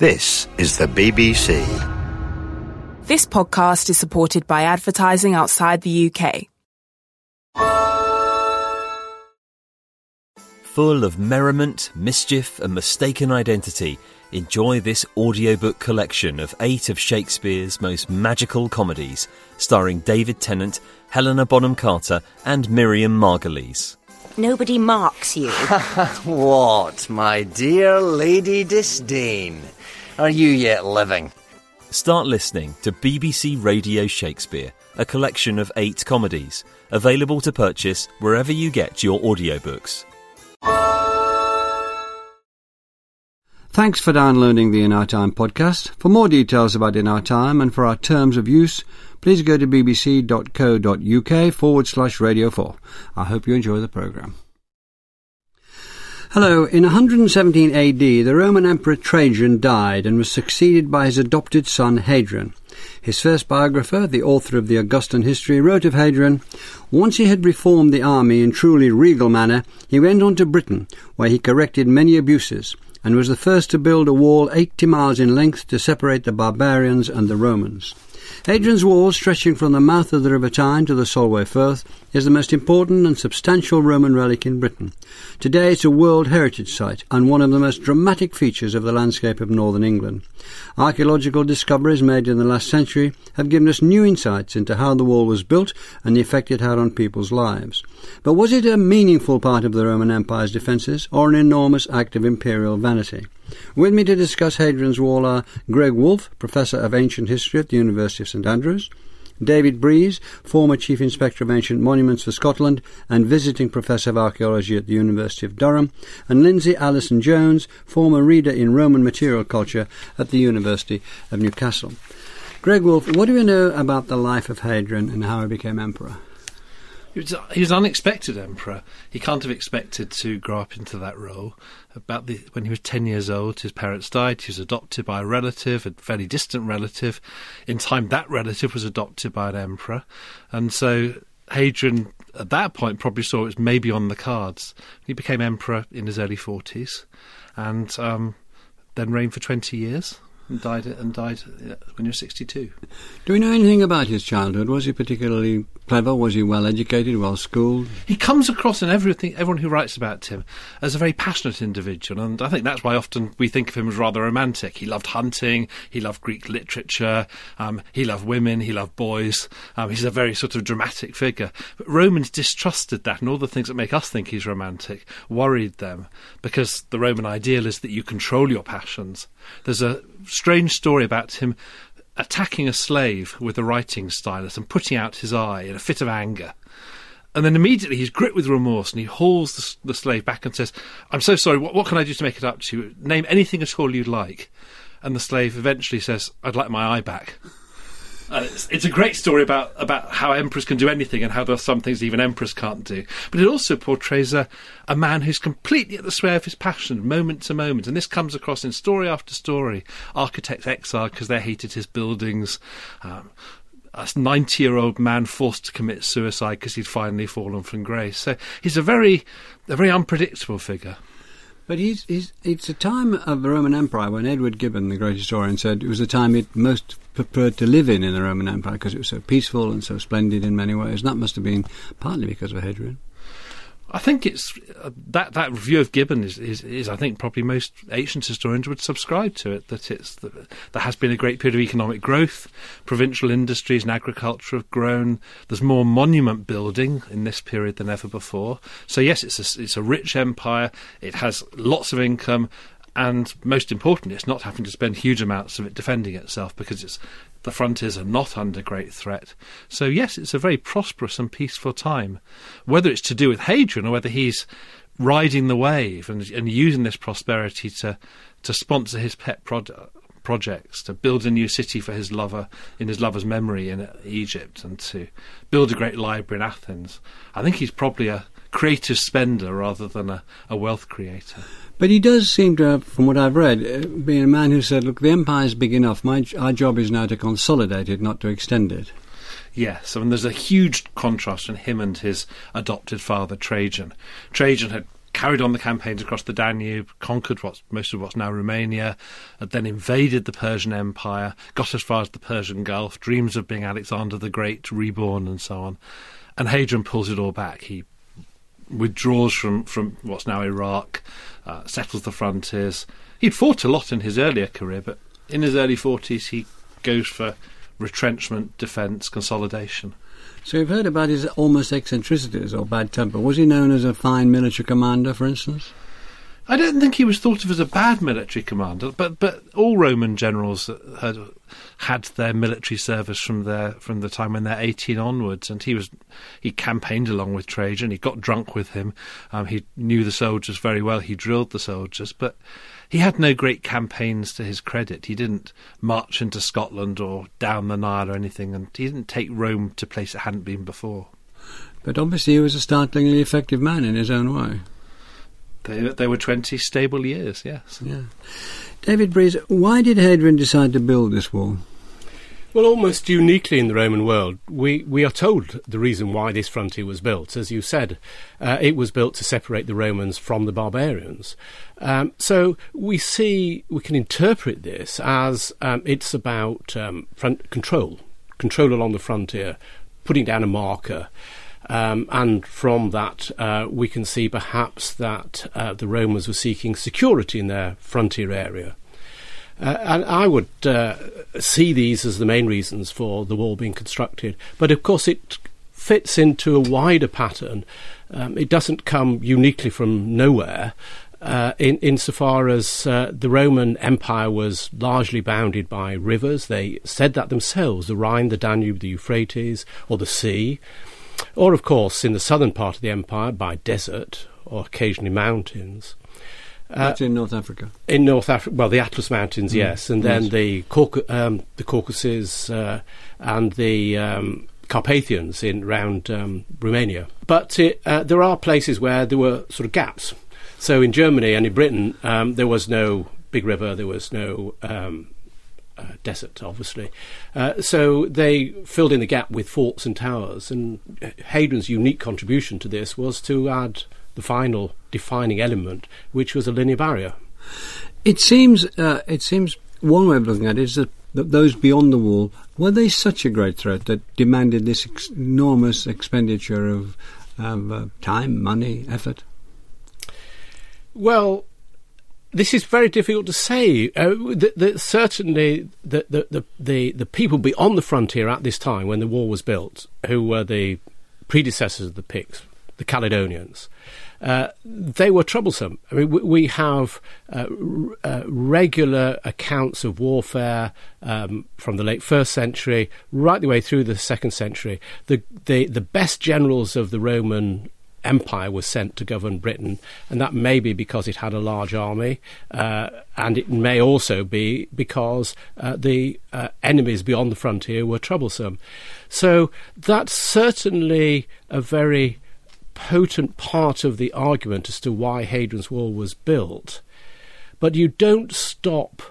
This is the BBC. This podcast is supported by advertising outside the UK. Full of merriment, mischief and mistaken identity, enjoy this audiobook collection of 8 of Shakespeare's most magical comedies, starring David Tennant, Helena Bonham Carter and Miriam Margolyes. Nobody marks you. What, my dear Lady Disdain? Are you yet living? Start listening to BBC Radio Shakespeare, a collection of 8 comedies, available to purchase wherever you get your audiobooks. Thanks for downloading the In Our Time podcast. For more details about In Our Time and for our terms of use, please go to bbc.co.uk/Radio 4. I hope you enjoy the programme. Hello. In 117 AD, the Roman Emperor Trajan died and was succeeded by his adopted son Hadrian. His first biographer, the author of the Augustan history, wrote of Hadrian, "Once he had reformed the army in truly regal manner, he went on to Britain, where he corrected many abuses, and was the first to build a wall 80 miles in length to separate the barbarians and the Romans." Hadrian's Wall, stretching from the mouth of the River Tyne to the Solway Firth, is the most important and substantial Roman relic in Britain. Today it's a World Heritage Site and one of the most dramatic features of the landscape of northern England. Archaeological discoveries made in the last century have given us new insights into how the wall was built and the effect it had on people's lives. But was it a meaningful part of the Roman Empire's defences, or an enormous act of imperial vanity? With me to discuss Hadrian's Wall are Greg Wolfe, Professor of Ancient History at the University of St Andrews, David Breeze, former Chief Inspector of Ancient Monuments for Scotland and Visiting Professor of Archaeology at the University of Durham, and Lindsay Allison-Jones, former Reader in Roman Material Culture at the University of Newcastle. Greg Wolfe, what do we know about the life of Hadrian and how he became emperor? He was an unexpected emperor. He can't have expected to grow up into that role. When he was 10 years old, his parents died. He was adopted by a relative, a fairly distant relative. In time, that relative was adopted by an emperor. And so Hadrian, at that point, probably saw it was maybe on the cards. He became emperor in his early 40s and then reigned for 20 years. And died when he was 62. Do we know anything about his childhood? Was he particularly clever? Was he well educated, well schooled? He comes across in everyone who writes about him as a very passionate individual, and I think that's why often we think of him as rather romantic. He loved hunting, he loved Greek literature, he loved women, he loved boys. He's a very sort of dramatic figure. But Romans distrusted that, and all the things that make us think he's romantic worried them, because the Roman ideal is that you control your passions. There's a strange story about him attacking a slave with a writing stylus and putting out his eye in a fit of anger. And then immediately he's gripped with remorse and he hauls the slave back and says, "I'm so sorry, what can I do to make it up to you? Name anything at all you'd like." And the slave eventually says, "I'd like my eye back." It's a great story about how emperors can do anything and how there are some things even emperors can't do. But it also portrays a man who's completely at the sway of his passion, moment to moment. And this comes across in story after story. Architects exiled because they hated his buildings. A 90-year-old man forced to commit suicide because he'd finally fallen from grace. So he's a very unpredictable figure. But it's a time of the Roman Empire when Edward Gibbon, the great historian, said it was the time he'd most preferred to live in the Roman Empire because it was so peaceful and so splendid in many ways. And that must have been partly because of Hadrian. I think it's that view of Gibbon is I think probably most ancient historians would subscribe to it, that there has been a great period of economic growth, provincial industries and agriculture have grown, there's more monument building in this period than ever before. So yes, it's a rich empire, it has lots of income, and most importantly, it's not having to spend huge amounts of it defending itself because the frontiers are not under great threat. So yes, it's a very prosperous and peaceful time. Whether it's to do with Hadrian or whether he's riding the wave and using this prosperity to sponsor his pet projects, to build a new city for his lover in his lover's memory in Egypt, and to build a great library in Athens, I think he's probably a creative spender rather than a wealth creator. But he does seem to, from what I've read, be a man who said, look, the empire's big enough. Our job is now to consolidate it, not to extend it. Yes, I mean, there's a huge contrast in him and his adopted father, Trajan. Trajan had carried on the campaigns across the Danube, conquered most of what's now Romania, then invaded the Persian Empire, got as far as the Persian Gulf, dreams of being Alexander the Great reborn and so on. And Hadrian pulls it all back. He withdraws from what's now Iraq, settles the frontiers. He'd fought a lot in his earlier career, but in his early 40s he goes for retrenchment, defence, consolidation. So you've heard about his almost eccentricities or bad temper. Was he known as a fine military commander, for instance? I don't think he was thought of as a bad military commander, but all Roman generals had their military service from the time when they're 18 onwards, and he campaigned along with Trajan. He got drunk with him. He knew the soldiers very well. He drilled the soldiers, but he had no great campaigns to his credit. He didn't march into Scotland or down the Nile or anything, and he didn't take Rome to a place it hadn't been before. But obviously he was a startlingly effective man in his own way. They were 20 stable years, yes. Yeah. David Breeze, why did Hadrian decide to build this wall? Well, almost uniquely in the Roman world, we are told the reason why this frontier was built. As you said, it was built to separate the Romans from the barbarians. So we can interpret this as it's about front control along the frontier, putting down a marker. And from that, we can see perhaps that the Romans were seeking security in their frontier area. And I would see these as the main reasons for the wall being constructed. But of course it fits into a wider pattern. It doesn't come uniquely from nowhere. Insofar as the Roman Empire was largely bounded by rivers. They said that themselves, the Rhine, the Danube, the Euphrates, or the sea. Or, of course, in the southern part of the empire, by desert or occasionally mountains. That's in North Africa. In North Africa, well, the Atlas Mountains, yes, and then the Caucasus and the Carpathians around Romania. But there are places where there were sort of gaps. So in Germany and in Britain, there was no big river, there was no desert, obviously. So they filled in the gap with forts and towers, and Hadrian's unique contribution to this was to add the final defining element, which was a linear barrier. It seems one way of looking at it is that those beyond the wall, were they such a great threat that demanded this enormous expenditure of time, money, effort? Well, this is very difficult to say. Certainly, the people beyond the frontier at this time, when the wall was built, who were the predecessors of the Picts, the Caledonians, they were troublesome. I mean, we have regular accounts of warfare from the late 1st century right the way through the 2nd century. The best generals of the Roman Empire was sent to govern Britain, and that may be because it had a large army, and it may also be because the enemies beyond the frontier were troublesome. So that's certainly a very potent part of the argument as to why Hadrian's Wall was built. But you don't stop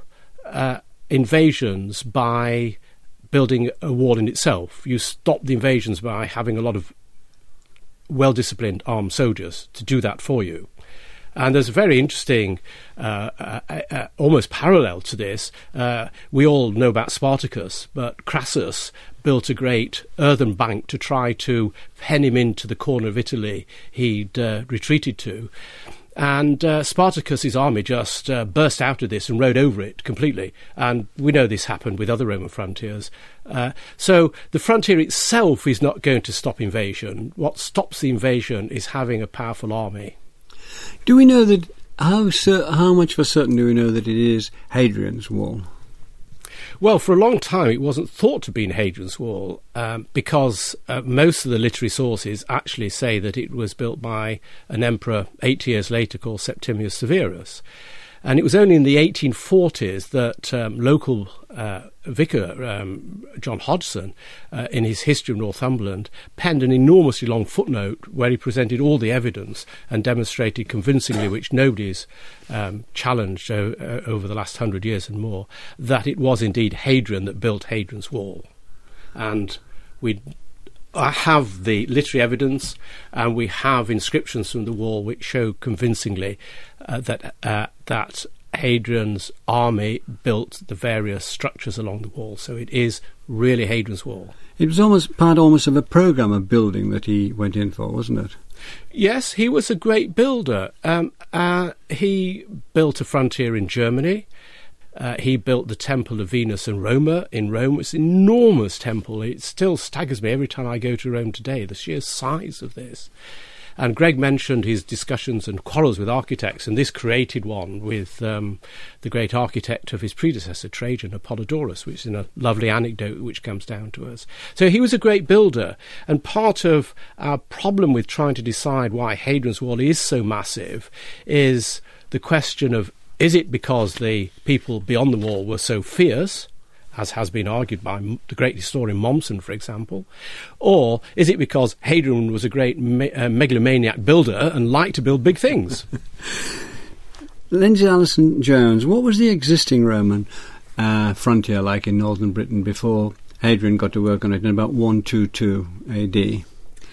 invasions by building a wall in itself. You stop the invasions by having a lot of well-disciplined armed soldiers to do that for you. And there's a very interesting, almost parallel to this. We all know about Spartacus, but Crassus built a great earthen bank to try to pen him into the corner of Italy he'd retreated to. And Spartacus's army just burst out of this and rode over it completely. And we know this happened with other Roman frontiers. So the frontier itself is not going to stop invasion. What stops the invasion is having a powerful army. Do we know that how much for certain do we know that it is Hadrian's Wall? Well, for a long time it wasn't thought to be Hadrian's Wall because most of the literary sources actually say that it was built by an emperor 8 years later called Septimius Severus. And it was only in the 1840s that local vicar, John Hodgson, in his History of Northumberland, penned an enormously long footnote where he presented all the evidence and demonstrated convincingly, which nobody's challenged over the last 100 years and more, that it was indeed Hadrian that built Hadrian's Wall. And we have the literary evidence, and we have inscriptions from the wall which show convincingly that Hadrian's army built the various structures along the wall. So it is really Hadrian's wall. It was almost part of a programme of building that he went in for, wasn't it? Yes, he was a great builder. He built a frontier in Germany. He built the Temple of Venus and Roma in Rome. It's an enormous temple. It still staggers me every time I go to Rome today, the sheer size of this. And Greg mentioned his discussions and quarrels with architects, and this created one with the great architect of his predecessor, Trajan, Apollodorus, which is a lovely anecdote which comes down to us. So he was a great builder, and part of our problem with trying to decide why Hadrian's Wall is so massive is the question of, is it because the people beyond the wall were so fierce, as has been argued by the great historian Mommsen, for example, or is it because Hadrian was a great megalomaniac builder and liked to build big things? Lindsay Allison-Jones, what was the existing Roman frontier like in northern Britain before Hadrian got to work on it in about 122 AD?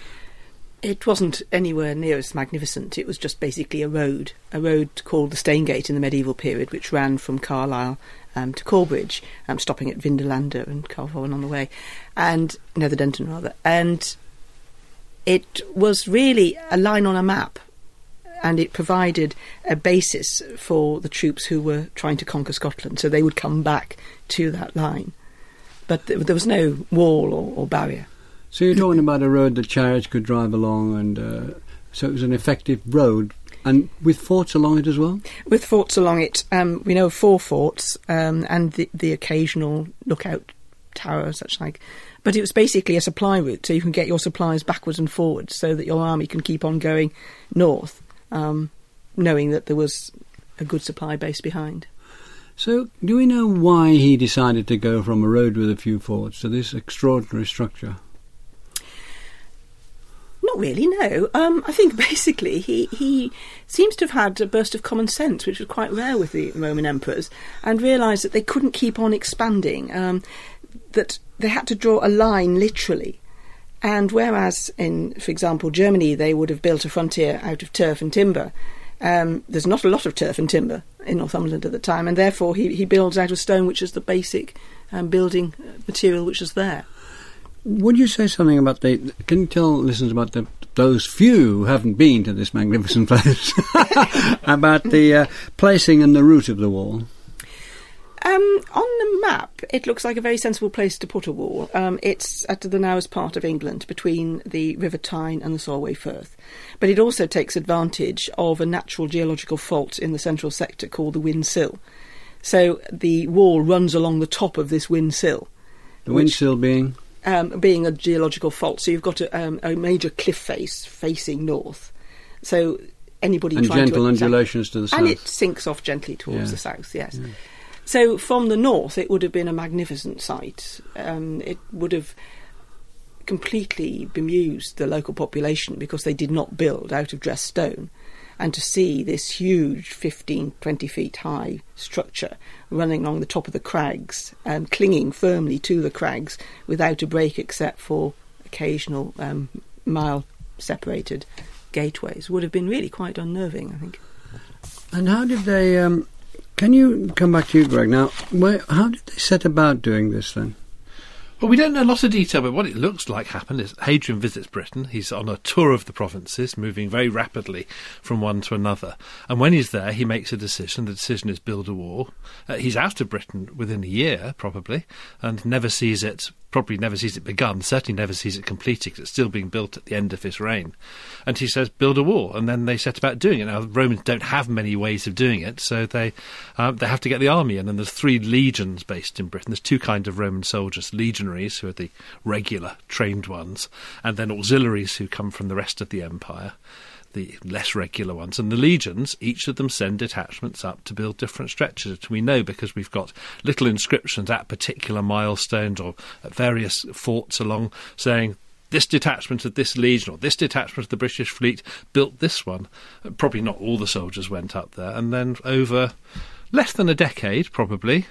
It wasn't anywhere near as magnificent. It was just basically a road called the Staingate in the medieval period, which ran from Carlisle to Corbridge, stopping at Vindolanda and Carnarvon on the way, and Netherdenton rather. And it was really a line on a map, and it provided a basis for the troops who were trying to conquer Scotland, so they would come back to that line. But there was no wall or barrier. So you're talking about a road that chariots could drive along, and so it was an effective road, and with forts along it as well? With forts along it. We know of 4 forts and the occasional lookout tower or such like. But it was basically a supply route, so you can get your supplies backwards and forwards so that your army can keep on going north, knowing that there was a good supply base behind. So do we know why he decided to go from a road with a few forts to this extraordinary structure? Not really, no. I think basically he seems to have had a burst of common sense, which was quite rare with the Roman emperors, and realised that they couldn't keep on expanding, that they had to draw a line literally. And whereas in, for example, Germany, they would have built a frontier out of turf and timber, there's not a lot of turf and timber in Northumberland at the time, and therefore he builds out of stone, which is the basic building material which is there. Would you say something about can you tell listeners about those few who haven't been to this magnificent place, about the placing and the route of the wall? On the map, it looks like a very sensible place to put a wall. It's at the narrowest part of England, between the River Tyne and the Solway Firth. But it also takes advantage of a natural geological fault in the central sector called the Wyn Sill. So the wall runs along the top of this Wyn Sill. The Wyn Sill being? Being a geological fault. So you've got a major cliff face facing north. So anybody and trying gentle to undulations to the south. And it sinks off gently towards the south, yes. Yeah. So from the north, it would have been a magnificent sight. It would have completely bemused the local population because they did not build out of dressed stone. And to see this huge 15, 20 feet high structure running along the top of the crags, clinging firmly to the crags without a break except for occasional mile-separated gateways would have been really quite unnerving, I think. And how did they... can you come back to you, Greg, now? How did they set about doing this then? Well, we don't know a lot of detail, but what it looks like happened is Hadrian visits Britain. He's on a tour of the provinces, moving very rapidly from one to another. And when he's there, he makes a decision. The decision is build a wall. He's out of Britain within a year, probably, and never sees it begun, certainly never sees it completed, because it's still being built at the end of his reign. And he says, build a wall, and then they set about doing it. Now, the Romans don't have many ways of doing it, so they have to get the army in, and there's 3 legions based in Britain. There's 2 kinds of Roman soldiers, legionaries, who are the regular, trained ones, and then auxiliaries who come from the rest of the empire, the less regular ones. And the legions, each of them send detachments up to build different stretches. We know because we've got little inscriptions at particular milestones or at various forts along saying this detachment of this legion or this detachment of the British fleet built this one. Probably not all the soldiers went up there. And then over less than a decade, probably,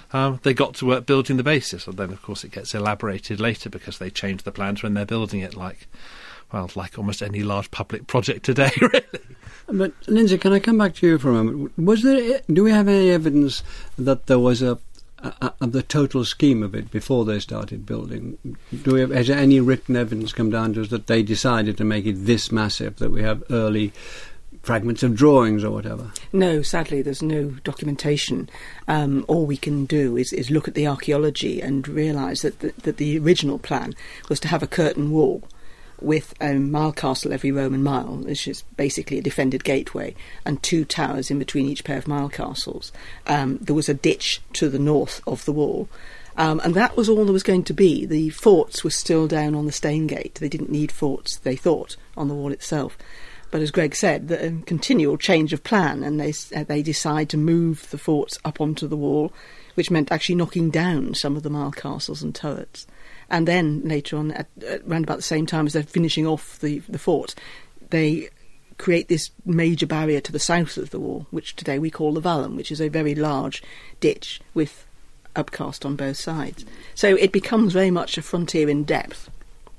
they got to work building the bases. And then, of course, it gets elaborated later because they change the plans when they're building it, like almost any large public project today, really. But, Lindsay, can I come back to you for a moment? Do we have any evidence that there was of the total scheme of it before they started building? Has there any written evidence come down to us that they decided to make it this massive, that we have early fragments of drawings or whatever? No, sadly, there's no documentation. All we can do is look at the archaeology and realise that the original plan was to have a curtain wall with a mile castle every Roman mile, which is basically a defended gateway, and 2 towers in between each pair of mile castles. There was a ditch to the north of the wall, and that was all there was going to be. The forts were still down on the Staingate. They didn't need forts, they thought, on the wall itself. But as Greg said, a continual change of plan, and they decide to move the forts up onto the wall, which meant actually knocking down some of the mile castles and turrets. And then later on, around about the same time as they're finishing off the fort, they create this major barrier to the south of the wall, which today we call the Vallum, which is a very large ditch with upcast on both sides. So it becomes very much a frontier in depth.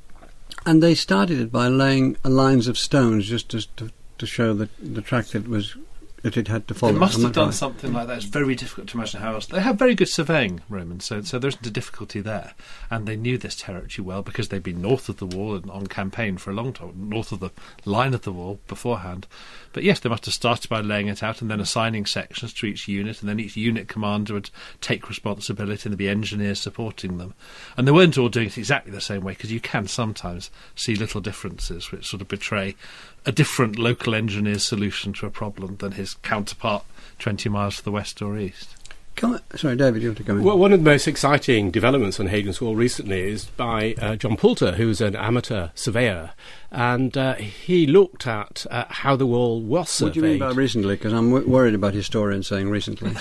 And they started it by laying lines of stones just to show the track that it had to follow. They must have done something like that. It's very difficult to imagine how else. They have very good surveying, Romans, so there isn't a difficulty there. And they knew this territory well because they'd been north of the wall and on campaign for a long time, north of the line of the wall beforehand. But yes, they must have started by laying it out and then assigning sections to each unit, and then each unit commander would take responsibility and there'd be engineers supporting them. And they weren't all doing it exactly the same way, because you can sometimes see little differences which sort of betray a different local engineer's solution to a problem than his counterpart 20 miles to the west or east. Sorry, David, you have to come in. Well, one of the most exciting developments on Hadrian's Wall recently is by John Poulter, who's an amateur surveyor, and he looked at how the wall was surveyed. What do you mean by recently? Because I'm worried about historians saying recently.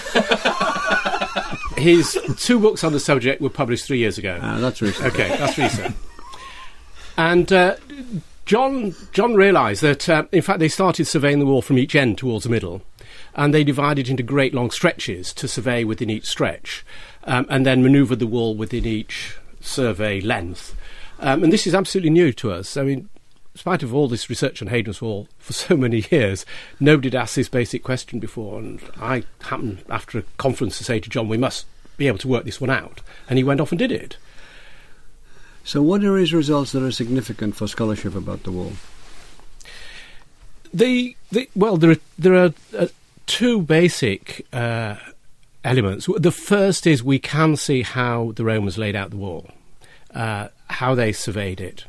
His 2 books on the subject were published 3 years ago. That's recent. Okay, that's recent. And John realised that, in fact, they started surveying the wall from each end towards the middle, and they divided into great long stretches to survey within each stretch, and then manoeuvred the wall within each survey length. And this is absolutely new to us. I mean, in spite of all this research on Hadrian's Wall for so many years, nobody had asked this basic question before, and I happened, after a conference, to say to John, we must be able to work this one out. And he went off and did it. So what are his results that are significant for scholarship about the wall? There are 2 basic elements. The first is we can see how the Romans laid out the wall, how they surveyed it.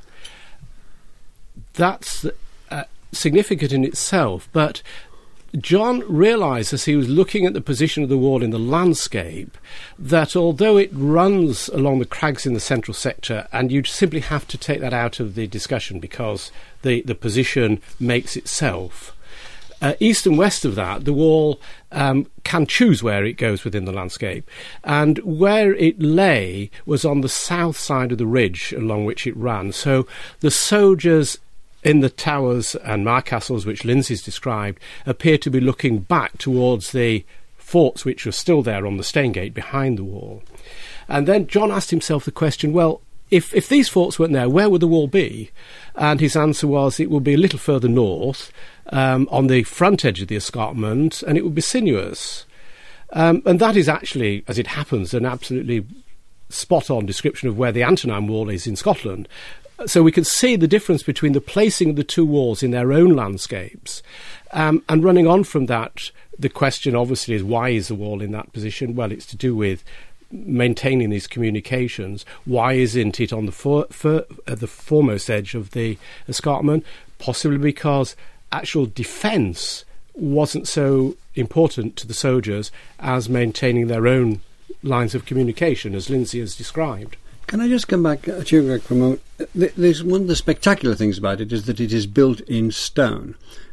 That's significant in itself, but John realised as he was looking at the position of the wall in the landscape that although it runs along the crags in the central sector, and you'd simply have to take that out of the discussion because the position makes itself, east and west of that, the wall can choose where it goes within the landscape. And where it lay was on the south side of the ridge along which it ran. So the soldiers in the towers and mile castles, which Lindsay's described, appear to be looking back towards the forts which are still there on the Staingate behind the wall. And then John asked himself the question, well, if these forts weren't there, where would the wall be? And his answer was it would be a little further north, on the front edge of the escarpment, and it would be sinuous. And that is actually, as it happens, an absolutely spot-on description of where the Antonine Wall is in Scotland. So we can see the difference between the placing of the 2 walls in their own landscapes. And running on from that, the question obviously is, why is the wall in that position? Well, it's to do with maintaining these communications. Why isn't it on the foremost edge of the escarpment? Possibly because actual defence wasn't so important to the soldiers as maintaining their own lines of communication, as Lindsay has described. Can I just come back to you, Greg, for a moment? There's one of the spectacular things about it is that it is built in stone.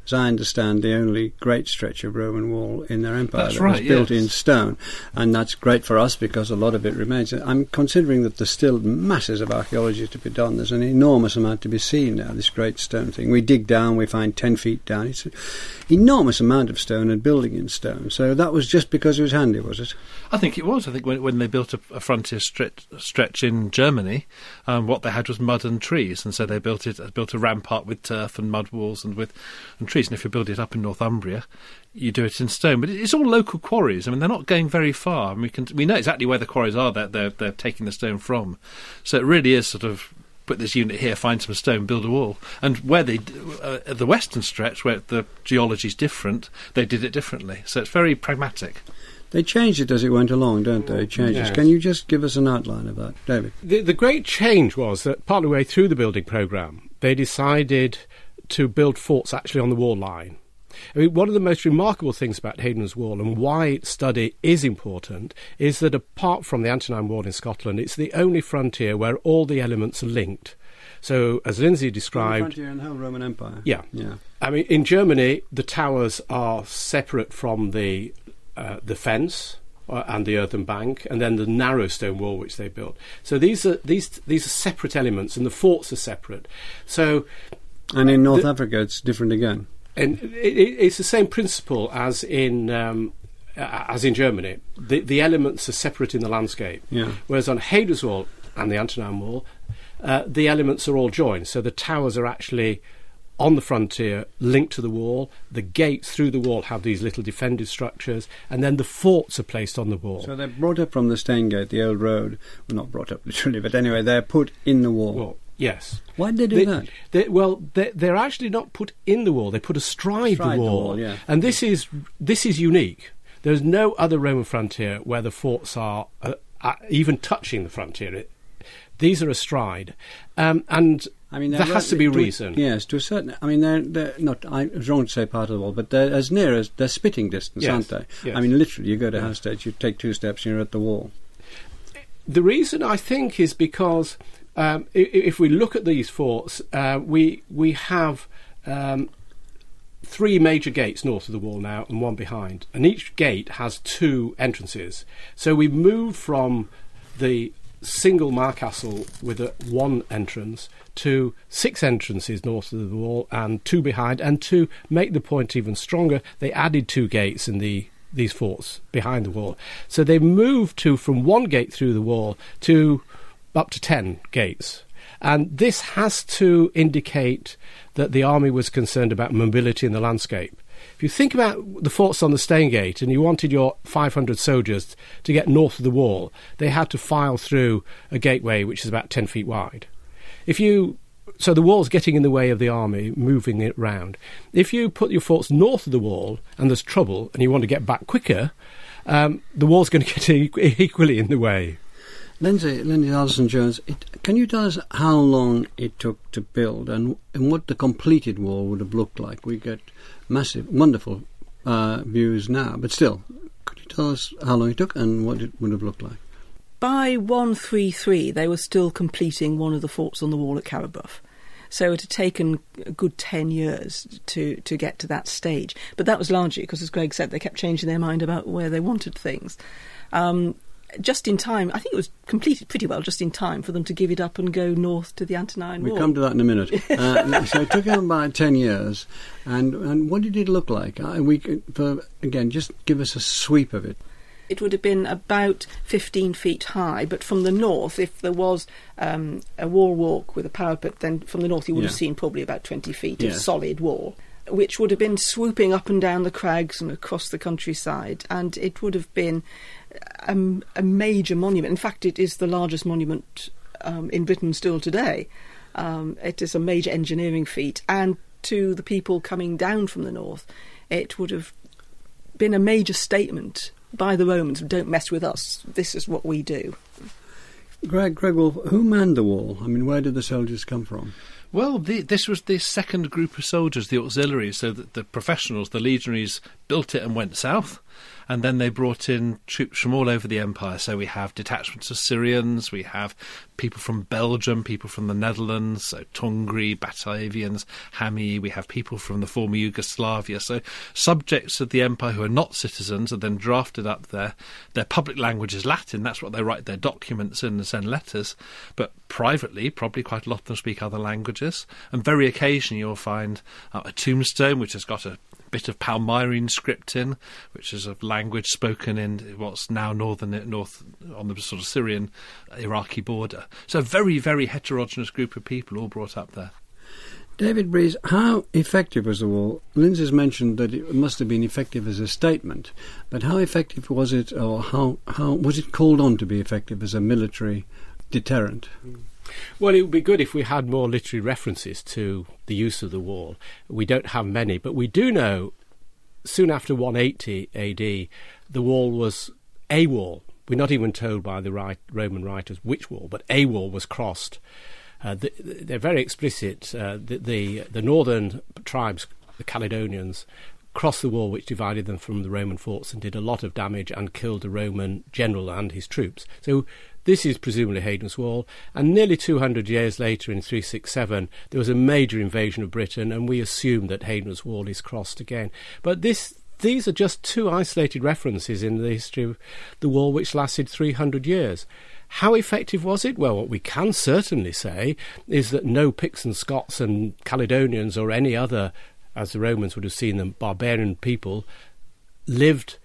as I understand, the only great stretch of Roman wall in their empire That's that right, was built yes. in stone. And that's great for us because a lot of it remains. I'm considering that there's still masses of archaeology to be done. There's an enormous amount to be seen now, this great stone thing. We dig down, we find 10 feet down. It's an enormous amount of stone and building in stone. So that was just because it was handy, was it? I think it was. I think when they built a frontier stretch in Germany, what they had was mud and trees, and so they built a rampart with turf and mud walls and trees. And if you build it up in Northumbria, you do it in stone. But it's all local quarries. I mean, they're not going very far. And we know exactly where the quarries are that they're taking the stone from. So it really is sort of put this unit here, find some stone, build a wall. And where they at the western stretch, where the geology's different, they did it differently. So it's very pragmatic. They changed it as it went along, don't they? Changes. Yes. Can you just give us an outline of that, David? The great change was that partly way through the building programme, they decided to build forts actually on the wall line. I mean, one of the most remarkable things about Hadrian's Wall and why its study is important is that apart from the Antonine Wall in Scotland, it's the only frontier where all the elements are linked. So, as Lindsay described... The frontier in the whole Roman Empire. Yeah. I mean, in Germany, the towers are separate from the fence and the earthen bank, and then the narrow stone wall which they built. So these are separate elements, and the forts are separate. So, and in North Africa, it's different again. And it's the same principle as in Germany. The elements are separate in the landscape. Yeah. Whereas on Hadrian's Wall and the Antonine Wall, the elements are all joined. So the towers are actually on the frontier, linked to the wall. The gates through the wall have these little defended structures, and then the forts are placed on the wall. So they're brought up from the Staingate, the old road. Well, not brought up literally, but anyway, they're put in the wall. Well, yes. Why did they do that? They're actually not put in the wall. They put astride the wall. Yeah. And this is unique. There's no other Roman frontier where the forts are even touching the frontier. These are astride. And I mean, there has to be reason. Yes, to a certain... I mean, they're not... I was wrong to say part of the wall, but they're as near as... They're spitting distance, yes, aren't they? Yes. I mean, literally, you go to House State, you take 2 steps and you're at the wall. The reason, I think, is because... if we look at these forts, we have 3 major gates north of the wall now and 1 behind, and each gate has 2 entrances. So we moved from the single Marcastle with 1 entrance to 6 entrances north of the wall and 2 behind, and to make the point even stronger, they added 2 gates in these forts behind the wall. So they moved from 1 gate through the wall to up to 10 gates. And this has to indicate that the army was concerned about mobility in the landscape. If you think about the forts on the Staingate and you wanted your 500 soldiers to get north of the wall, they had to file through a gateway which is about 10 feet wide. So the wall's getting in the way of the army, moving it round. If you put your forts north of the wall and there's trouble and you want to get back quicker, the wall's going to get equally in the way. Lindsay Alderson-Jones, can you tell us how long it took to build and what the completed wall would have looked like? We get massive, wonderful views now, but still, could you tell us how long it took and what it would have looked like? By 133, they were still completing one of the forts on the wall at Carabrough. So it had taken a good 10 years to get to that stage. But that was largely because, as Greg said, they kept changing their mind about where they wanted things. Just in time, I think it was completed pretty well just in time for them to give it up and go north to the Antonine Wall. We'll come to that in a minute. So it took them about 10 years. And what did it look like? Again, just give us a sweep of it. It would have been about 15 feet high, but from the north, if there was a wall walk with a parapet, then from the north you would have seen probably about 20 feet of solid wall, which would have been swooping up and down the crags and across the countryside, and it would have been a major monument. In fact, it is the largest monument in Britain still today. It is a major engineering feat, and to the people coming down from the north, it would have been a major statement by the Romans: don't mess with us, this is what we do. Greg Wolfe, who manned the wall? I mean, where did the soldiers come from? Well, this was the second group of soldiers, the auxiliaries, so that the professionals, the legionaries, built it and went south. and then they brought in troops from all over the empire. So we have detachments of Syrians, we have people from Belgium, people from the Netherlands, so Tongri, Batavians, Hami, we have people from the former Yugoslavia. So subjects of the empire who are not citizens are then drafted up there. Their public language is Latin, that's what they write their documents in and send letters, but privately, probably quite a lot of them speak other languages, and very occasionally you'll find a tombstone which has got a bit of Palmyrene script in, which is a language spoken in what's now north on the sort of Syrian Iraqi border. So a very, very heterogeneous group of people all brought up there. David Breeze, how effective was the wall? Lindsay's mentioned that it must have been effective as a statement, but how effective was it, or how was it called on to be effective as a military deterrent? Well, it would be good if we had more literary references to the use of the wall. We don't have many, but we do know soon after 180 AD, the wall was a wall. We're not even told by the Roman writers which wall, but a wall was crossed. They're very explicit. The northern tribes, the Caledonians, crossed the wall which divided them from the Roman forts and did a lot of damage and killed the Roman general and his troops. So this is presumably Hadrian's Wall, and nearly 200 years later, in 367, there was a major invasion of Britain, and we assume that Hadrian's Wall is crossed again. But these are just two isolated references in the history of the wall, which lasted 300 years. How effective was it? Well, what we can certainly say is that no Picts and Scots and Caledonians or any other, as the Romans would have seen them, barbarian people, lived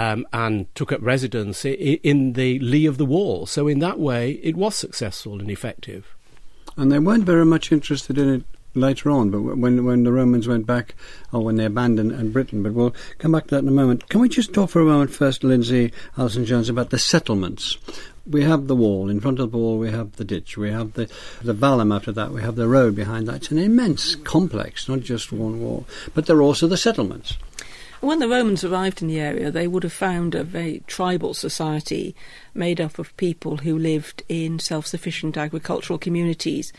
and took up residence in the lee of the wall. So in that way, it was successful and effective. And they weren't very much interested in it later on, but when the Romans went back, or when they abandoned Britain. But we'll come back to that in a moment. Can we just talk for a moment first, Lindsay Allison-Jones, about the settlements? We have the wall. In front of the wall we have the ditch. We have the vallum after that. We have the road behind that. It's an immense complex, not just one wall. But there are also the settlements. When the Romans arrived in the area, they would have found a very tribal society made up of people who lived in self-sufficient agricultural communities,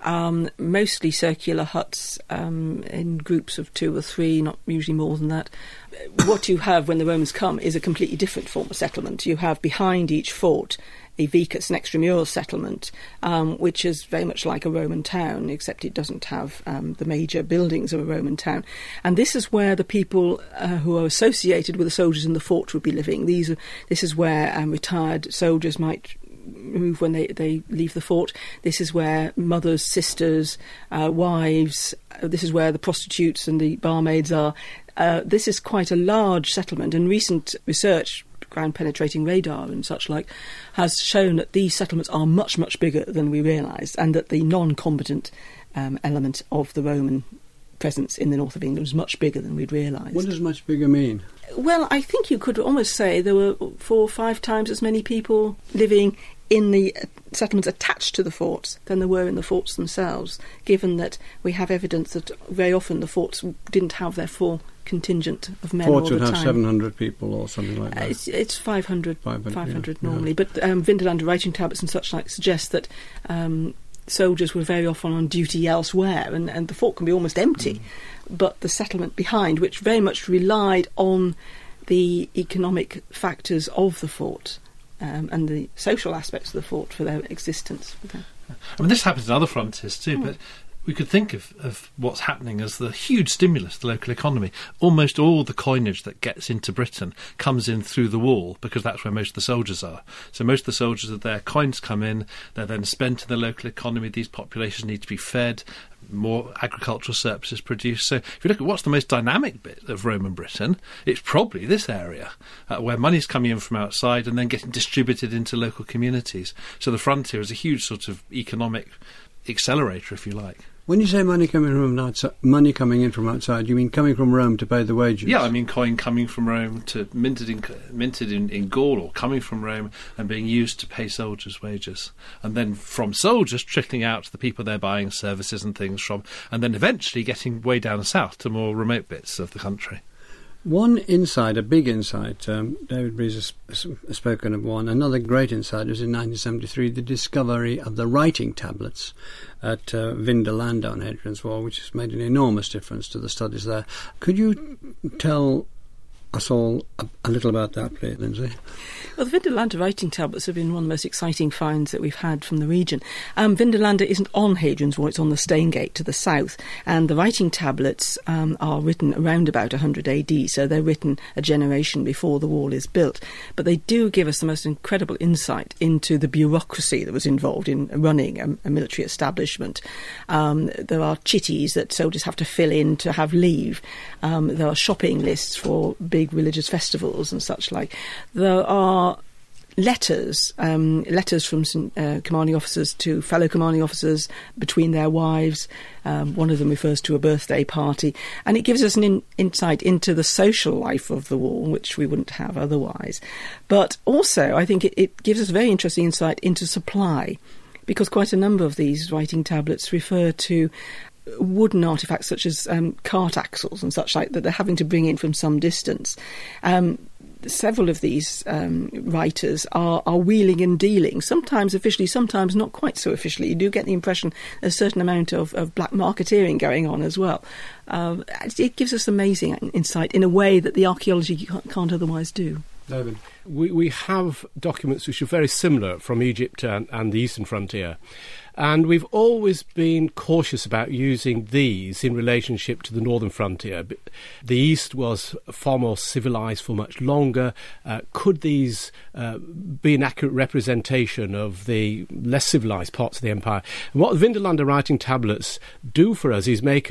mostly circular huts in groups of 2 or 3, not usually more than that. What you have when the Romans come is a completely different form of settlement. You have behind each fort a vicus, an extramural settlement, which is very much like a Roman town, except it doesn't have the major buildings of a Roman town. And this is where the people who are associated with the soldiers in the fort would be living. This is where retired soldiers might move when they leave the fort. This is where mothers, sisters, wives, this is where the prostitutes and the barmaids are. This is quite a large settlement, and recent research, ground-penetrating radar and such like, has shown that these settlements are much, much bigger than we realised, and that the non-combatant element of the Roman presence in the north of England was much bigger than we'd realised. What does much bigger mean? Well, I think you could almost say there were 4 or 5 times as many people living in the settlements attached to the forts than there were in the forts themselves, given that we have evidence that very often the forts didn't have their full contingent of men all the time. Forts would have 700 people or something like that. It's 500 normally. Yeah. But Vindelander writing tablets and such like suggest that soldiers were very often on duty elsewhere, and the fort can be almost empty. But the settlement behind, which very much relied on the economic factors of the fort, and the social aspects of the fort for their existence. I mean, this happens in other frontiers too, but we could think of what's happening as the huge stimulus to the local economy. Almost all the coinage that gets into Britain comes in through the wall, because that's where most of the soldiers are. So most of the soldiers are there, coins come in, they're then spent in the local economy. These populations need to be fed, more agricultural surpluses produced. So if you look at what's the most dynamic bit of Roman Britain, it's probably this area, where money's coming in from outside and then getting distributed into local communities. So the frontier is a huge sort of economic accelerator, if you like. When you say money coming in from outside, you mean coming from Rome to pay the wages? Yeah, I mean coin coming from Rome to minted in Gaul, or coming from Rome and being used to pay soldiers' wages, and then from soldiers trickling out to the people they're buying services and things from, and then eventually getting way down south to more remote bits of the country. One insight, a big insight, David Breeze has spoken of one. Another great insight was in 1973, the discovery of the writing tablets at Vindelander on Hadrian's Wall, which has made an enormous difference to the studies there. Could you tell us all a little about that, please, Lindsay? Well, the Vindolanda writing tablets have been one of the most exciting finds that we've had from the region. Vindolanda isn't on Hadrian's Wall, it's on the Staingate to the south, and the writing tablets are written around about 100 AD, so they're written a generation before the wall is built. But they do give us the most incredible insight into the bureaucracy that was involved in running a military establishment. There are chitties that soldiers have to fill in to have leave. There are shopping lists for big religious festivals and such like. There are letters from commanding officers to fellow commanding officers between their wives. One of them refers to a birthday party, and it gives us an insight into the social life of the wall, which we wouldn't have otherwise. But also, I think it gives us very interesting insight into supply, because quite a number of these writing tablets refer to wooden artefacts such as cart axles and such like that they're having to bring in from some distance. Several of these writers are wheeling and dealing, sometimes officially, sometimes not quite so officially. You do get the impression there's a certain amount of black marketeering going on as well. It gives us amazing insight in a way that the archaeology can't otherwise do. David? We have documents which are very similar from Egypt and the eastern frontier. And we've always been cautious about using these in relationship to the northern frontier. The east was far more civilised for much longer. Could these be an accurate representation of the less civilised parts of the empire? And what the Vindolanda writing tablets do for us is make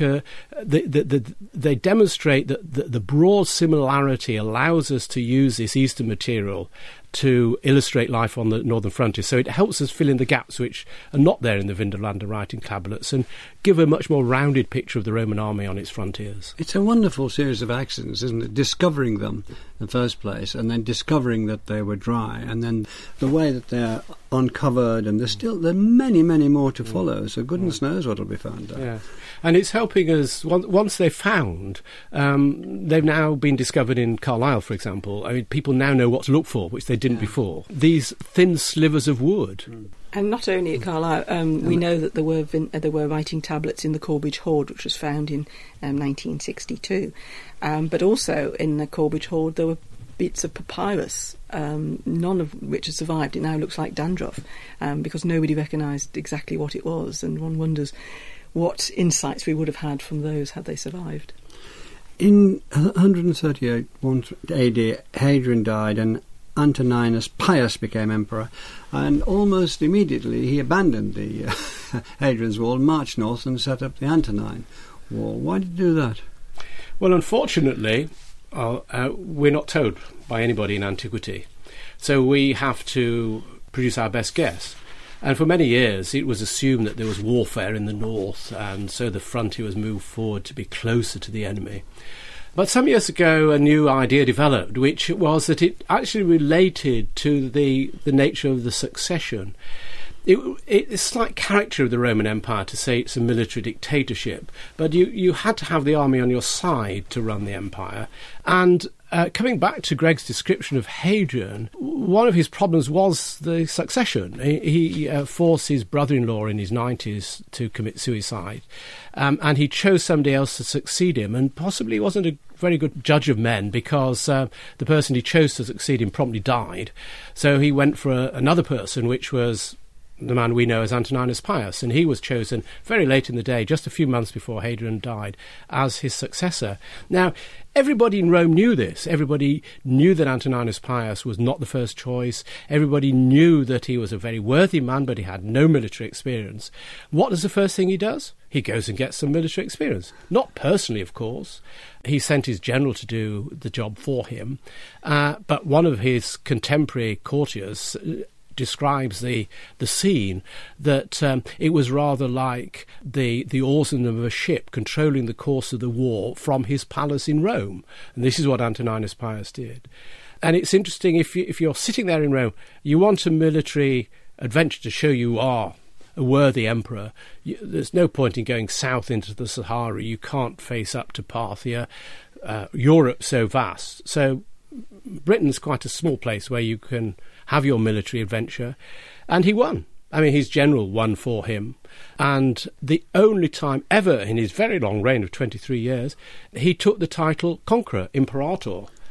they demonstrate that the broad similarity allows us to use this eastern material to illustrate life on the northern frontier. So it helps us fill in the gaps which are not there in the Vindolanda writing tablets and give a much more rounded picture of the Roman army on its frontiers. It's a wonderful series of accidents, isn't it? Discovering them in the first place, and then discovering that they were dry, and then the way that they're uncovered, and there are many, many more to follow, so goodness knows what will be found out. Yeah. And it's helping us, once they're found, they've now been discovered in Carlisle, for example. I mean, people now know what to look for, which they didn't before. These thin slivers of wood. And not only at Carlisle, we know that there were writing tablets in the Corbridge Hoard, which was found in 1962. But also in the Corbridge Hoard there were bits of papyrus, none of which has survived. It now looks like dandruff, because nobody recognised exactly what it was, and one wonders what insights we would have had from those had they survived. In 138 AD, Hadrian died and Antoninus Pius became emperor, and almost immediately he abandoned the Hadrian's Wall, marched north and set up the Antonine Wall. Why did he do that? Well, unfortunately, we're not told by anybody in antiquity, so we have to produce our best guess. And for many years it was assumed that there was warfare in the north, and so the frontier was moved forward to be closer to the enemy. But some years ago a new idea developed, which was that it actually related to the nature of the succession. It's like character of the Roman Empire to say it's a military dictatorship, but you had to have the army on your side to run the empire. And coming back to Greg's description of Hadrian, one of his problems was the succession. He forced his brother-in-law in his 90s to commit suicide, and he chose somebody else to succeed him, and possibly wasn't a very good judge of men, because the person he chose to succeed him promptly died. So he went for another person, which was the man we know as Antoninus Pius, and he was chosen very late in the day, just a few months before Hadrian died, as his successor. Now, everybody in Rome knew this. Everybody knew that Antoninus Pius was not the first choice. Everybody knew that he was a very worthy man, but he had no military experience. What is the first thing he does? He goes and gets some military experience. Not personally, of course. He sent his general to do the job for him. But one of his contemporary courtiers describes the scene that it was rather like the oarsmen of a ship controlling the course of the war from his palace in Rome. And this is what Antoninus Pius did. And it's interesting, if you're sitting there in Rome, you want a military adventure to show you are a worthy emperor. There's no point in going south into the Sahara. You can't face up to Parthia. Europe's so vast. So Britain's quite a small place where you can have your military adventure. And he won. I mean, his general won for him. And the only time ever in his very long reign of 23 years, he took the title Conqueror, Imperator.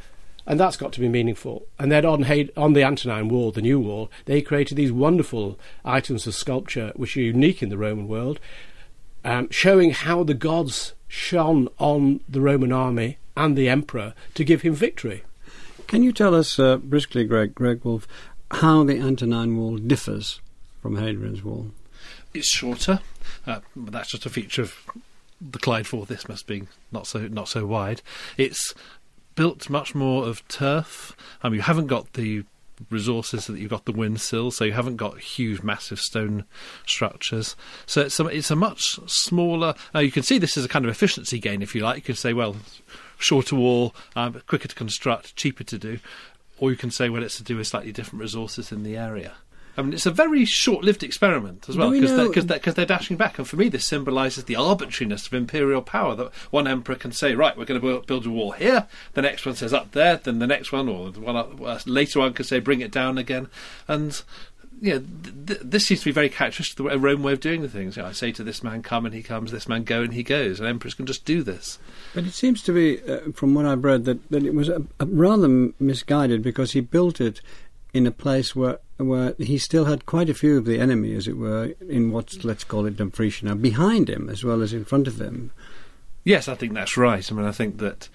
And that's got to be meaningful. And then on the Antonine Wall, the new wall, they created these wonderful items of sculpture which are unique in the Roman world, showing how the gods shone on the Roman army and the emperor to give him victory. Can you tell us briskly, Greg Wolfe, how the Antonine Wall differs from Hadrian's Wall? It's shorter, but that's just a feature of the Clyde Forth Isthmus being not so wide. It's built much more of turf. You haven't got the resources that you've got the windsill, so you haven't got huge, massive stone structures. So it's a much smaller. You can see this as a kind of efficiency gain, if you like. You could say, well, shorter wall, quicker to construct, cheaper to do, or you can say, well, it's to do with slightly different resources in the area. It's a very short-lived experiment as well, because they're dashing back. And for me, this symbolises the arbitrariness of imperial power, that one emperor can say, right, we're going to build a wall here, the next one says up there, then the next one, or the one later one could say bring it down again. And this seems to be very characteristic of the Roman way of doing the things. I say to this man, come, and he comes, this man, go, and he goes. And emperors can just do this. But it seems to be, from what I've read, that it was a rather misguided, because he built it in a place where he still had quite a few of the enemy, as it were, in what's, let's call it, Dumfriesshire, behind him as well as in front of him. Yes, I think that's right. I think that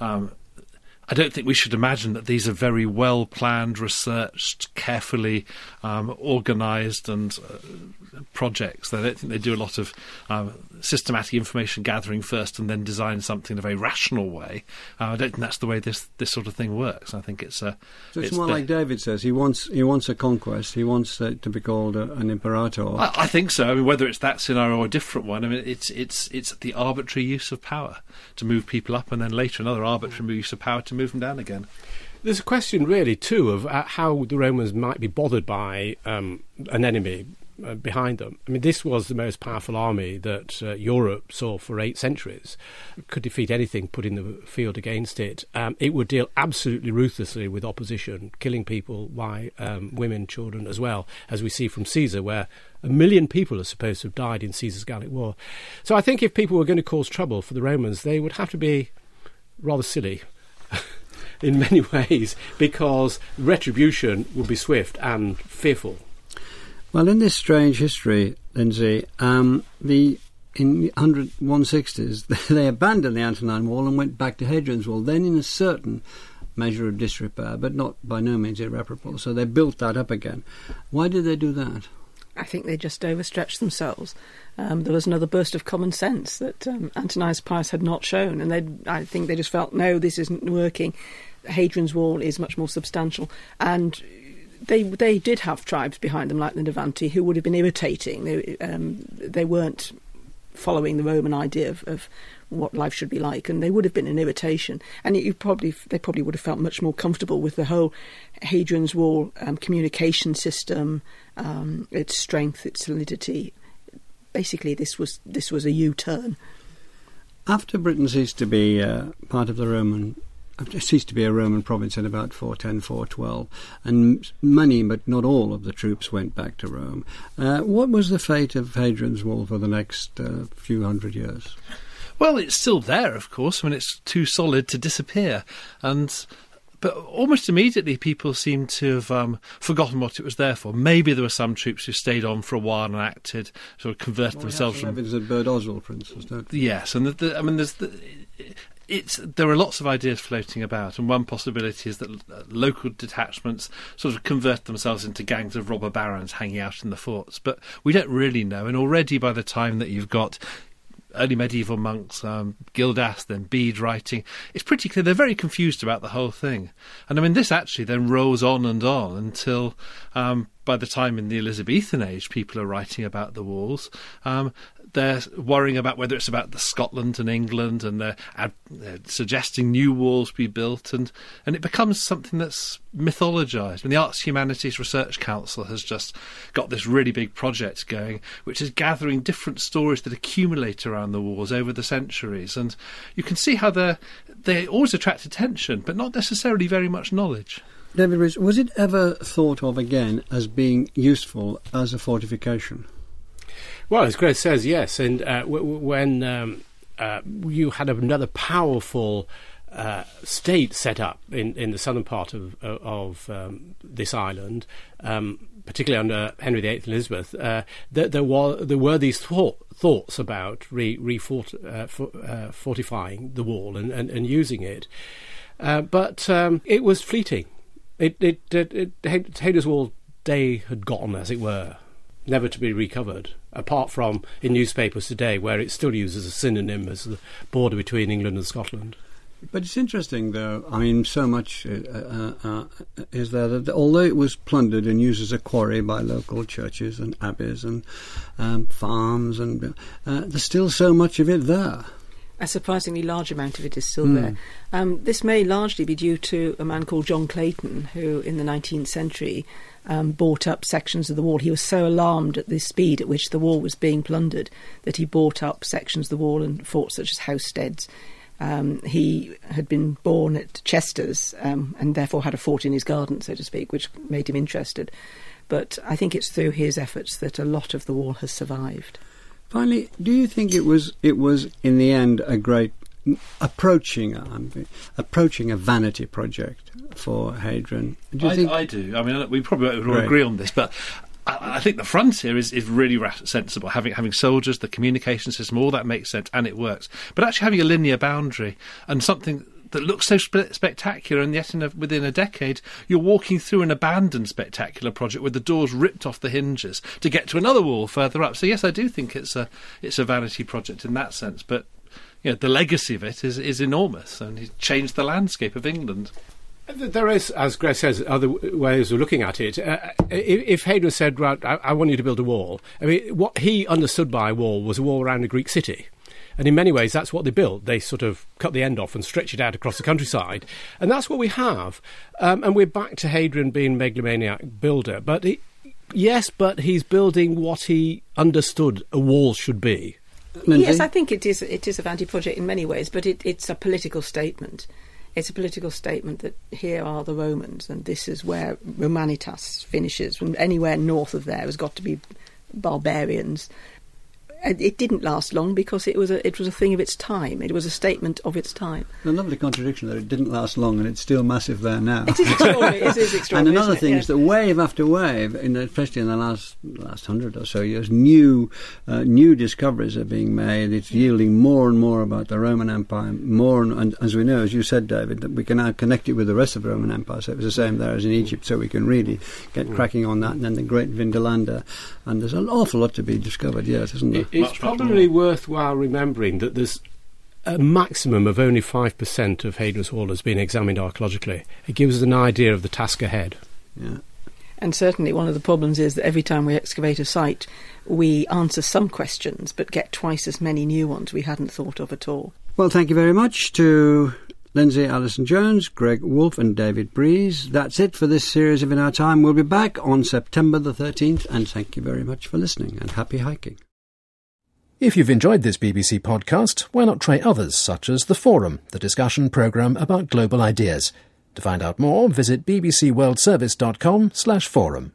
I don't think we should imagine that these are very well planned, researched, carefully organised and projects. I don't think they do a lot of systematic information gathering first and then design something in a very rational way. I don't think that's the way this sort of thing works. I think it's so it's more like David says. He wants a conquest. He wants to be called an imperator. I think so. Whether it's that scenario or a different one, it's the arbitrary use of power to move people up, and then later another arbitrary use of power to move them down again. There's a question really too of how the Romans might be bothered by an enemy behind them. This was the most powerful army that Europe saw for 8 centuries. Could defeat anything put in the field against it. It would deal absolutely ruthlessly with opposition, killing people, women, children as well, as we see from Caesar, where 1 million people are supposed to have died in Caesar's Gallic War. So I think if people were going to cause trouble for the Romans, they would have to be rather silly in many ways, because retribution would be swift and fearful. Well, in this strange history, Lindsay, in the 160s, they abandoned the Antonine Wall and went back to Hadrian's Wall, then in a certain measure of disrepair, but not by no means irreparable. So they built that up again. Why did they do that? I think they just overstretched themselves. There was another burst of common sense that Antoninus Pius had not shown, and I think they just felt, no, this isn't working. Hadrian's Wall is much more substantial, and they did have tribes behind them like the Novanti who would have been irritating. They weren't following the Roman idea of what life should be like, and they would have been an irritation. And they probably would have felt much more comfortable with the whole Hadrian's Wall communication system, its strength, its solidity. Basically, this was a U-turn. After Britain ceased to be part of the Roman. It ceased to be a Roman province in about 410, 412, and many, but not all, of the troops went back to Rome. What was the fate of Hadrian's Wall for the next few hundred years? Well, it's still there, of course. It's too solid to disappear. But almost immediately people seem to have forgotten what it was there for. Maybe there were some troops who stayed on for a while and acted, sort of converted themselves from... evidence at Bird Oswald, for instance, don't they? Yes, and there are lots of ideas floating about, and one possibility is that local detachments sort of convert themselves into gangs of robber barons hanging out in the forts. But we don't really know, and already by the time that you've got early medieval monks, Gildas, then Bede writing, it's pretty clear they're very confused about the whole thing. And this actually then rolls on and on until by the time in the Elizabethan age people are writing about the walls. They're worrying about whether it's about the Scotland and England, and they're suggesting new walls be built, and it becomes something that's mythologised. The Arts Humanities Research Council has just got this really big project going, which is gathering different stories that accumulate around the walls over the centuries, and you can see how they always attract attention, but not necessarily very much knowledge. David Rees, was it ever thought of again as being useful as a fortification? Well, as Greg says, yes. And when you had another powerful state set up in the southern part of this island, particularly under Henry VIII and Elizabeth, there were these thoughts about fortifying the wall and using it, but it was fleeting. Hadrian's Wall day had gone, as it were, never to be recovered, apart from in newspapers today, where it's still used as a synonym as the border between England and Scotland. But it's interesting, though. I mean, so much is there that although it was plundered and used as a quarry by local churches and abbeys and farms, and there's still so much of it there. A surprisingly large amount of it is still there. This may largely be due to a man called John Clayton, who in the 19th century bought up sections of the wall. He was so alarmed at the speed at which the wall was being plundered that he bought up sections of the wall and forts such as Housesteads. He had been born at Chester's and therefore had a fort in his garden, so to speak, which made him interested. But I think it's through his efforts that a lot of the wall has survived. Finally, do you think it was in the end a great approaching a vanity project for Hadrian? I do. I mean, we probably would all agree on this, but I think the frontier is really sensible. Having soldiers, the communication system, all that makes sense, and it works. But actually having a linear boundary and something that looks so spectacular, and yet within a decade you're walking through an abandoned spectacular project with the doors ripped off the hinges to get to another wall further up. So yes, I do think it's a vanity project in that sense, but the legacy of it is enormous, and it changed the landscape of England. There is, as Greg says, other ways of looking at it. If Hadrian said, right, I want you to build a wall, I mean, what he understood by a wall was a wall around a Greek city. And in many ways, that's what they built. They sort of cut the end off and stretch it out across the countryside. And that's what we have. And we're back to Hadrian being a megalomaniac builder. But but he's building what he understood a wall should be. Lindsay? Yes, I think it is a vanity project in many ways, but it's a political statement. It's a political statement that here are the Romans, and this is where Romanitas finishes. From anywhere north of there has got to be barbarians. It didn't last long because it was a thing of its time. It was a statement of its time. A lovely contradiction that it didn't last long and it's still massive there now. It is extraordinary. It is extraordinary. And another thing is that wave after wave, especially in the last 100 or so years, new discoveries are being made. It's yielding more and more about the Roman Empire, and as we know, as you said, David, that we can now connect it with the rest of the Roman Empire. So it was the same there as in Egypt, so we can really get cracking on that. And then the Great Vindolanda, and there's an awful lot to be discovered yet, isn't there? It's probably worthwhile remembering that there's a maximum of only 5% of Hadrian's Wall has been examined archaeologically. It gives us an idea of the task ahead. Yeah. And certainly one of the problems is that every time we excavate a site, we answer some questions but get twice as many new ones we hadn't thought of at all. Well, thank you very much to Lindsay Allison-Jones, Greg Wolfe and David Breeze. That's it for this series of In Our Time. We'll be back on September the 13th, and thank you very much for listening, and happy hiking. If you've enjoyed this BBC podcast, why not try others, such as The Forum, the discussion programme about global ideas. To find out more, visit bbcworldservice.com/forum.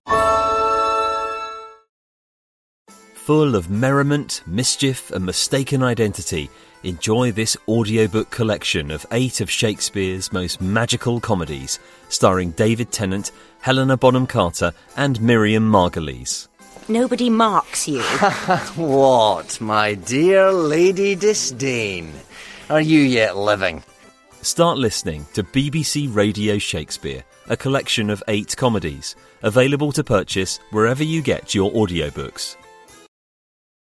Full of merriment, mischief and mistaken identity, enjoy this audiobook collection of 8 of Shakespeare's most magical comedies, starring David Tennant, Helena Bonham Carter and Miriam Margolyes. Nobody marks you. What, my dear Lady Disdain? Are you yet living? Start listening to BBC Radio Shakespeare, a collection of 8 comedies, available to purchase wherever you get your audiobooks.